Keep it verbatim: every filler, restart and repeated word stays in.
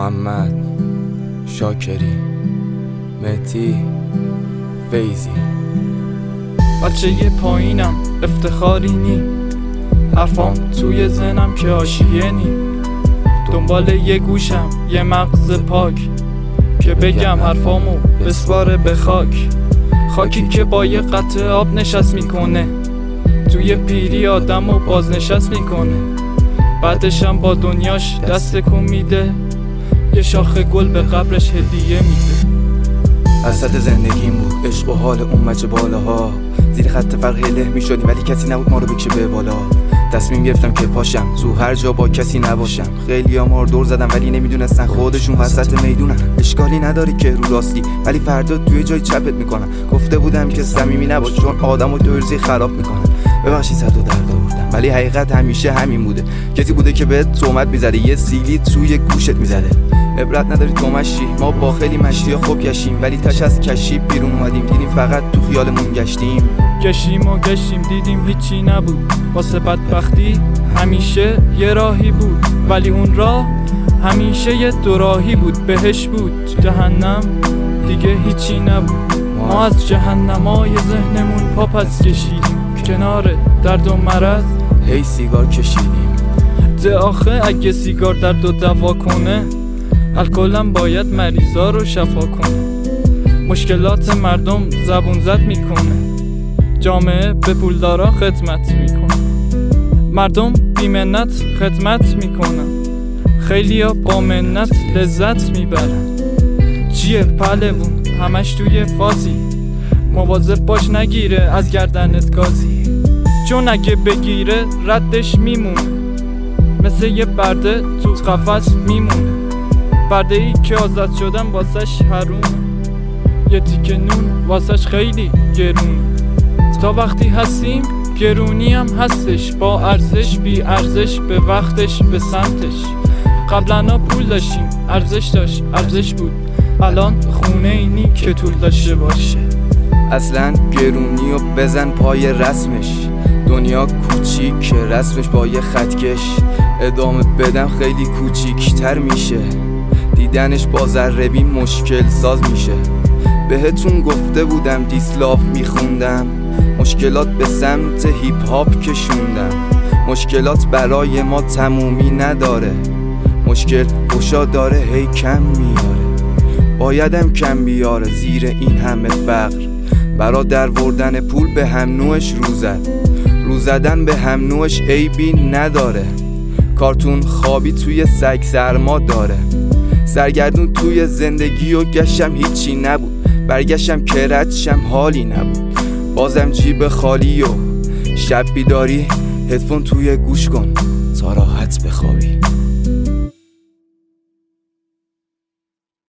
محمد، شاکری، مهدی، فیزی. بچه یه پایینم افتخاری نی، حرفام توی ذهنم که آشیه نی، دنبال یه گوشم یه مغز پاک که بگم حرفامو بسپاره به خاک. خاکی که با یه قطعه آب نشست میکنه، توی پیری آدمو بازنشست میکنه، بعدشم با دنیاش دست کن میده، یه شاخ گل به قبرش هدیه میده. اسد زندگیم بود عشق و حال اون مچه بالاها، زیر خط فرق له میشدیم ولی کسی نبود ما رو بکشه به بالا. تصمیم گرفتم که پاشم تو هر جا با کسی نباشم، خیلی ها ما رو دور زدن ولی نمیدونستن خودشون وسط میدونن. اشکالی نداری که رو راستی ولی فردا توی جای چپت میکنن. گفته بودم که صمیمی نباش چون آدمو دوریزی خراب میکنن. ببخشید صد و درد آوردم ولی حقیقت همیشه همین بوده. کسی بوده که بهت تهمت میزده، یه سیلی توی گوشت میزده. عبرت نداری تو مشی، ما با خیلی مشی خوب گشتیم ولی تاش از کشی بیرون اومدیم، دیدیم فقط تو خیالمون گشتیم. گشتیم و گشتیم دیدیم هیچی نبود، واسه بدبختی همیشه یه راهی بود، ولی اون راه همیشه یه دوراهی بود. بهش بود جهنم دیگه هیچی نبود. ما از جهنمای ذهنمون پا پس کشیدیم، کنار درد و مرض هی سیگار کشیدیم. ده آخه اگه سیگار درد و دوا کنه، الکلم باید مریضا رو شفا کنه. مشکلات مردم زبون زد میکنه، جامعه به پولدارا خدمت میکنه، مردم بی منت خدمت میکنن، خیلیا با منت لذت میبرن. چیه پهلوون همش توی فازی، مواظب باش نگیره از گردنت گازی، چون اگه بگیره ردش میمونه، مثل یه برده تو قفس میمونه. برده ای که آزاد شدن واسش حرومه، یه تیکه نون واسش خیلی گرونه. تا وقتی هستیم گرونی هم هستش، با ارزش بی ارزش به وقتش به سمتش. قبلا پول داشتیم ارزش داشت ارزش بود، الان خونه اینی که طول داشته باشه. اصلا گرونی و بزن پای رسمش، دنیا کوچیک رسمش با یه خطکش. ادامه بدم خیلی کوچیکتر میشه، دیدنش با ذره بین مشکل ساز میشه. بهتون گفته بودم دیسلاف میخوندم، مشکلات به سمت هیپ هاپ کشوندم. مشکلات برای ما تمومی نداره، مشکل گشا داره هی کم میاره. بایدم کم بیاره زیر این همه فقر، برا در وردن پول به هم نوعش رو زد، رو زدن به هم نوعش عیبی نداره. کارتون خوابی توی سگ سرما داره، سرگردون توی زندگی و گشتم هیچی نبود، برگشتم که ردشم حالی نبود. بازم جیب خالی و شب بیداری، هدفون توی گوش کن تا راحت بخوابی.